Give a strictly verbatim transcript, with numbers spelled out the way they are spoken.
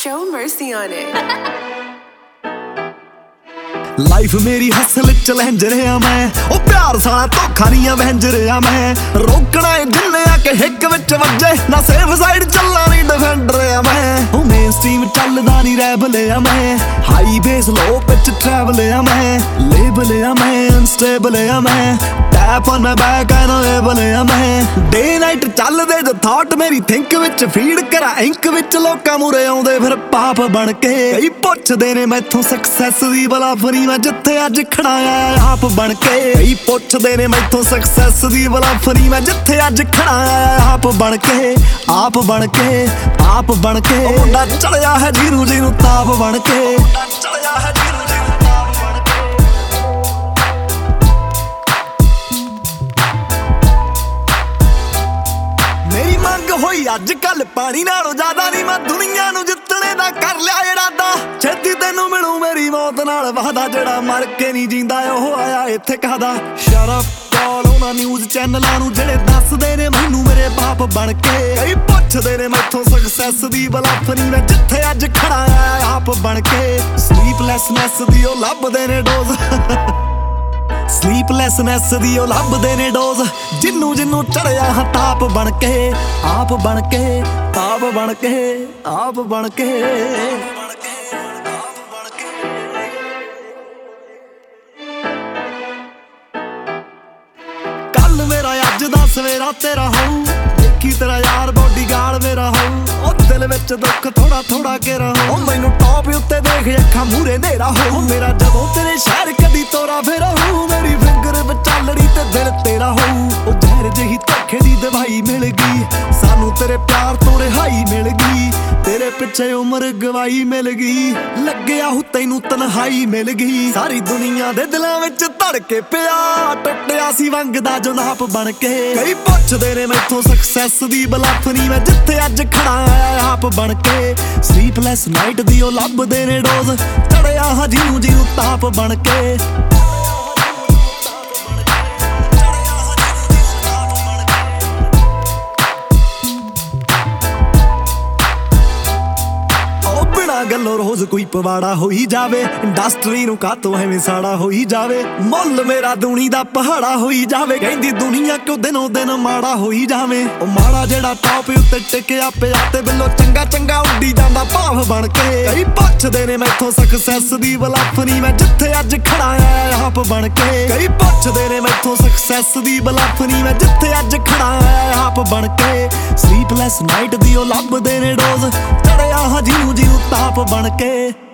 Show mercy on it. Life ਮੇਰੀ hustle challenger ਆ ਮੈਂ, ਉਹ ਪਿਆਰ ਸਾਲਾ ਧੋਖਾ ਨਹੀਂ ਆ ਵੈਂਜਰ ਆ ਮੈਂ। ਰੋਕਣਾ ਏ ਜਿੰਨੇ ਆ ਕਿ ਹਿੱਕ ਵਿੱਚ ਵੱਜੇ, ਨਾ ਸੇਫ ਸਾਈਡ ਚੱਲਾਂ ਨਹੀਂ ਡਿਫੈਂਡਰ ਆ ਮੈਂ। ਉਹ ਮੇਨ ਸਟ੍ਰੀਮ ਚੱਲਦਾ ਨਹੀਂ ਰੈਬਲ ਆ ਮੈਂ, high bass low pitch treble ਆ ਮੈਂ। ਲੇਬਲ ਆ ਮੈਂ ਅਨਸਟੇਬਲ ਆ ਮੈਂ, tap on my back unable ਆ ਮੈਂ। ਡੇ ਨਾਈਟ ਚੱਲਦੇ ਜੋ ਥਾਟ ਮੇਰੀ ਥਿੰਕ ਵਿੱਚ, ਫੀਡ ਕਰਾਂ ਇੰਕ ਵਿੱਚ ਲੋਕਾਂ ਮੂਰੇ ਆਉਂਦੇ ਫਿਰ ਪਾਪ ਬਣ ਕੇ। ਕਈ ਪੁੱਛਦੇ ਨੇ ਮੈਥੋਂ ਸਕਸੈਸ ਦੀ ਬਲਾ ਫਰੀ, ਮੈਂ ਜਿੱਥੇ ਅੱਜ ਖੜਾ ਆ ਆਪ ਬਣ ਕੇ। ਕਈ ਪੁੱਛਦੇ ਨੇ ਮੈਥੋਂ ਸਕਸੈਸ ਦੀ ਬਲਾ ਫਰੀ, ਮੈਂ ਜਿੱਥੇ ਅੱਜ ਖੜਾ ਆ ਆਪ ਬਣ ਕੇ। ਆਪ ਬਣ ਕੇ ਆਪ ਬਣ ਕੇ ਉਹ ਮੁੰਡਾ ਚੜਿਆ ਹੈ ਜਿਹਨੂੰ ਜਿਹਨੂੰ ਤਾਪ ਬਣ ਕੇ। ਚੜਿਆ ਹੈ ਜਿਹਨੂੰ ਜਿਹਨੂੰ ਤਾਪ ਬਣ ਕੇ। ਮੇਰੀ ਮੰਗ ਹੋਈ ਅੱਜ ਕੱਲ ਪਾਣੀ ਨਾਲੋਂ ਜ਼ਿਆਦਾ ਨਹੀਂ, ਮੈਂ ਦੁਨੀਆ ਨੂੰ ਜਿੱਤਣੇ ਦਾ ਕਰ ਲਿਆ ਇਰਾਦਾ। ਛੇਤੀ ਤੈਨੂੰ ਮਿਲੂ ਮੇਰੀ ਮੌਤ ਨਾਲ ਵਾਦਾ, ਜਿਹੜਾ ਮਰ ਕੇ ਨਹੀਂ ਜਿੰਦਾ ਉਹ ਆਇਆ ਇੱਥੇ ਕਾਹਦਾ। ਸ਼ਟ ਅਪ ਕਾਲ ਉਹਨਾਂ ਨਿਊਜ਼ ਚੈਨਲਾਂ ਨੂੰ ਜਿਹੜੇ ਦੱਸਦੇ ਨੇ ਮੈਨੂੰ ਮੇਰੇ ਬਾਪ ਬਣ ਕੇ। ਕਈ ਪੁੱਛਦੇ ਨੇ ਮੈਥੋਂ ਸਕਸੈਸ ਦੀ ਬਲਫ ਨਹੀਂ, ਮੈਂ ਜਿੱਥੇ ਅੱਜ ਖੜਾ ਆ ਆਪ ਬਣ ਕੇ। ਸਲੀਪਲੈਸਨੈਸ ਦੀ ਉਹ ਲੱਭਦੇ ਨੇ ਡੋਜ਼, ਸਲੀਪਲੈਸਨੈਸ ਦੀ ਉਹ ਲੱਭਦੇ ਨੇ ਡੋਜ਼, ਜਿੰਨੂੰ ਜਿੰਨੂੰ ਚੜਿਆ ਹਾਂ ਤਾਪ ਬਣ ਕੇ। ਆਪ ਬਣ ਕੇ ਆਪ ਬਣ ਕੇ ਆਪ ਬਣ ਕੇ। ਕੱਲ ਮੇਰਾ ਅੱਜ ਦਾ ਸਵੇਰਾ ਤੇਰਾ ਹੋਊ, ਦੇਖੀ ਤੇਰਾ ਯਾਰ ਬੋਡੀਗਾਰਡ ਮੇਰਾ ਹੋਊ। ਉਹ ਦਿਲ ਵਿੱਚ ਦੁੱਖ ਥੋੜਾ ਥੋੜਾ ਘੇਰਾ ਹੋਊ, ਮੈਨੂੰ ਟੌਪ ਉੱਤੇ ਦੇਖ ਅੱਖਾਂ ਮੂਰੇ ਨੇਰਾ ਹੋਊ ਮੇਰਾ। ਜਦੋਂ ਤੇਰੇ ਸ਼ਹਿਰ ਕਦੀ ਤੋਰਾ ਫੇਰਾ ਹੋਊ, ਮੇਰੀ ਫਿੰਗਰ ਵਿਚਾਲੜੀ ਤੇ ਦਿਲ ਤੇਰਾ ਹੋਊ। ਉਹ ਜ਼ਹਿਰ ਜਿਹੀ ਧੋਖੇ ਦੀ ਦਵਾਈ ਮਿਲ ਗਈ, ਸਾਨੂੰ ਤੇਰੇ ਪਿਆਰ ਤੋਂ ਰਿਹਾਈ ਮਿਲ ਗਈ। ਤੇਰੇ ਪਿੱਛੇ ਉਮਰ ਗਵਾਈ ਮਿਲ ਗਈ, ਲੱਗਿਆ ਹੁ ਤੈਨੂੰ ਤਨਹਾਈ ਮਿਲ ਗਈ। ਸਾਰੀ ਦੁਨੀਆ ਦੇ ਦਿਲਾਂ ਵਿੱਚ ਧੜਕੇ ਪਿਆ, ਟੁੱਟਿਆ ਸੀ ਵੰਗ ਦਾ ਜਨਾਬ ਬਣ ਕੇ। ਕਈ ਪੁੱਛਦੇ ਨੇ ਮੈਥੋਂ ਸਕਸੈਸ ਦੀ ਬਲਫ ਨਹੀਂ, ਮੈਂ ਜਿੱਥੇ ਅੱਜ ਖੜਾ ਆ ਆਪ ਬਣ ਕੇ। ਸਲੀਪਲੈਸ ਨਾਈਟ ਦੀ ਉਹ ਲੱਭਦੇ ਨੇ ਡੋਜ਼, ਚੜਿਆ ਹਾਂ ਜਿਹਨੂੰ ਜਿਹਨੂੰ ਤਾਪ ਬਣ ਕੇ। ਗੱਲੋਂ ਰੋਜ਼ ਕੋਈ ਪਵਾੜਾ ਹੋਈ ਜਾਵੇ, ਇੰਡਸਟਰੀ ਨੂੰ ਕਾਤੋਂ ਐਵੇਂ ਸਾੜਾ ਹੋਈ ਜਾਵੇ। ਮੁੱਲ ਮੇਰਾ ਦੂਣੀ ਦਾ ਪਹਾੜਾ ਹੋਈ ਜਾਵੇ, ਕਹਿੰਦੀ ਦੁਨੀਆ ਕਿਉਂ ਦਿਨੋਂ ਦਿਨ ਮਾੜਾ ਹੋਈ ਜਾਵੇ। ਉਹ ਮਾੜਾ ਜਿਹੜਾ ਟੌਪ ਉੱਤੇ ਟਿਕਿਆ ਪਿਆ ਤੇ ਬਿੱਲੋ ਚੰਗਾ ਚੰਗਾ ਉੱਡੀ ਜਾਂਦਾ ਭਾਵ ਬਣ ਕੇ। ਕਈ ਪੁੱਛਦੇ ਨੇ ਮੈਥੋਂ ਸਕਸੈਸ ਦੀ ਬਲਫ ਨਹੀਂ, ਮੈਂ ਜਿੱਥੇ ਅੱਜ ਖੜਾ ਆ ਆਪ ਬਣ ਕੇ। ਕਈ ਪੁੱਛਦੇ ਨੇ ਮੈਥੋਂ ਸਕਸੈਸ ਦੀ ਬਲਫ ਨਹੀਂ, ਮੈਂ ਜਿੱਥੇ ਅੱਜ ਖੜਾ ਆ ਆਪ ਬਣ ਕੇ। ਸਲੀਪਲੈਸ ਨਾਈਟ ਦੀ ਉਹ ਲੱਭਦੇ ਨੇ ਡੋਜ਼, ਚੜਿਆ ਹਾਂ ਜਿਹਨੂੰ ਜਿਹਨੂੰ ਤਾਪ ਬਣ ਕੇ।